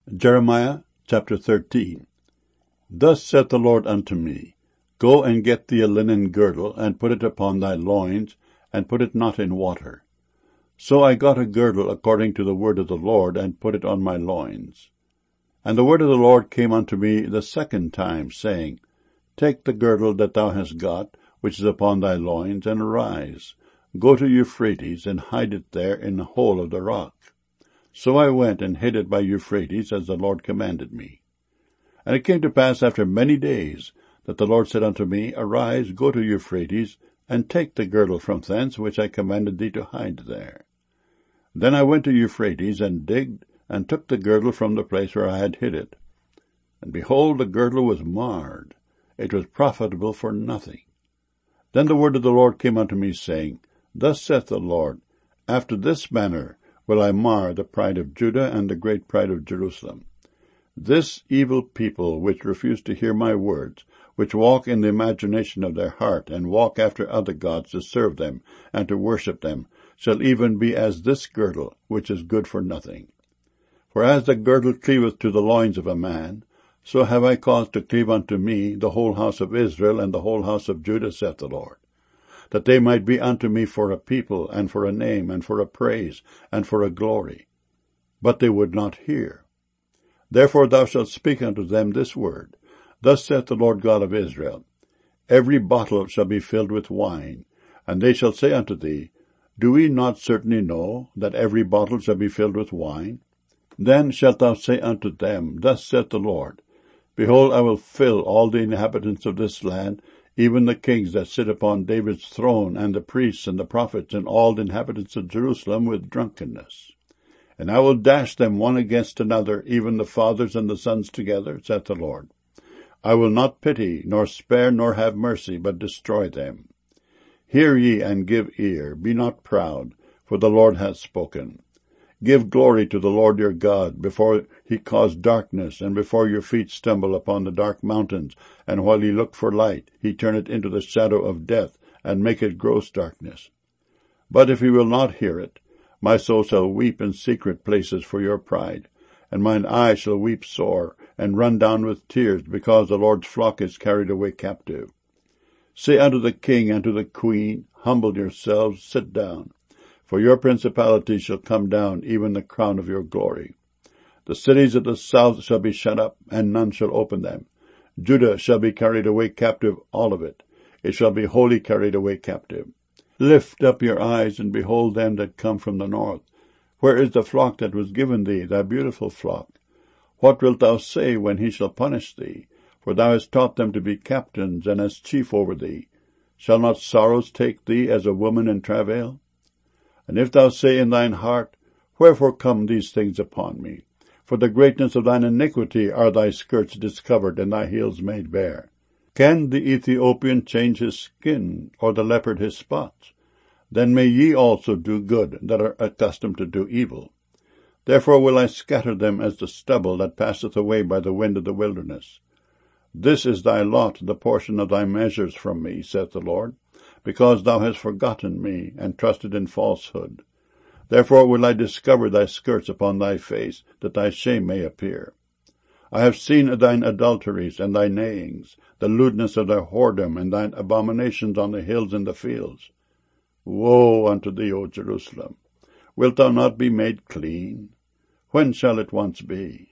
Jeremiah chapter 13. Thus saith the Lord unto me, Go and get thee a linen girdle, and put it upon thy loins, and put it not in water. So I got a girdle according to the word of the Lord, and put it on my loins. And the word of the Lord came unto me the second time, saying, Take the girdle that thou hast got, which is upon thy loins, and arise. Go to Euphrates, and hide it there in the hole of the rock. So I went and hid it by Euphrates, as the Lord commanded me. And it came to pass after many days, that the Lord said unto me, Arise, go to Euphrates, and take the girdle from thence, which I commanded thee to hide there. Then I went to Euphrates, and digged, and took the girdle from the place where I had hid it. And behold, the girdle was marred. It was profitable for nothing. Then the word of the Lord came unto me, saying, Thus saith the Lord, After this manner will I mar the pride of Judah and the great pride of Jerusalem. This evil people, which refuse to hear my words, which walk in the imagination of their heart, and walk after other gods to serve them, and to worship them, shall even be as this girdle, which is good for nothing. For as the girdle cleaveth to the loins of a man, so have I caused to cleave unto me the whole house of Israel and the whole house of Judah, saith the Lord, that they might be unto me for a people, and for a name, and for a praise, and for a glory. But they would not hear. Therefore thou shalt speak unto them this word, Thus saith the Lord God of Israel, Every bottle shall be filled with wine, and they shall say unto thee, Do we not certainly know that every bottle shall be filled with wine? Then shalt thou say unto them, Thus saith the Lord, Behold, I will fill all the inhabitants of this land, even the kings that sit upon David's throne, and the priests and the prophets, and all the inhabitants of Jerusalem with drunkenness. And I will dash them one against another, even the fathers and the sons together, saith the Lord. I will not pity, nor spare, nor have mercy, but destroy them. Hear ye and give ear, be not proud, for the Lord hath spoken. Give glory to the Lord your God, before he cause darkness, and before your feet stumble upon the dark mountains, and while ye look for light, he turn it into the shadow of death, and make it gross darkness. But if he will not hear it, my soul shall weep in secret places for your pride, and mine eye shall weep sore, and run down with tears, because the Lord's flock is carried away captive. Say unto the king and to the queen, Humble yourselves, sit down. For your principality shall come down, even the crown of your glory. The cities of the south shall be shut up, and none shall open them. Judah shall be carried away captive, all of it. It shall be wholly carried away captive. Lift up your eyes, and behold them that come from the north. Where is the flock that was given thee, thy beautiful flock? What wilt thou say when he shall punish thee? For thou hast taught them to be captains, and as chief over thee. Shall not sorrows take thee as a woman in travail? And if thou say in thine heart, Wherefore come these things upon me? For the greatness of thine iniquity are thy skirts discovered, and thy heels made bare. Can the Ethiopian change his skin, or the leopard his spots? Then may ye also do good, that are accustomed to do evil. Therefore will I scatter them as the stubble that passeth away by the wind of the wilderness. This is thy lot, the portion of thy measures from me, saith the Lord, because thou hast forgotten me, and trusted in falsehood. Therefore will I discover thy skirts upon thy face, that thy shame may appear. I have seen thine adulteries and thy neighings, the lewdness of thy whoredom, and thine abominations on the hills and the fields. Woe unto thee, O Jerusalem! Wilt thou not be made clean? When shall it once be?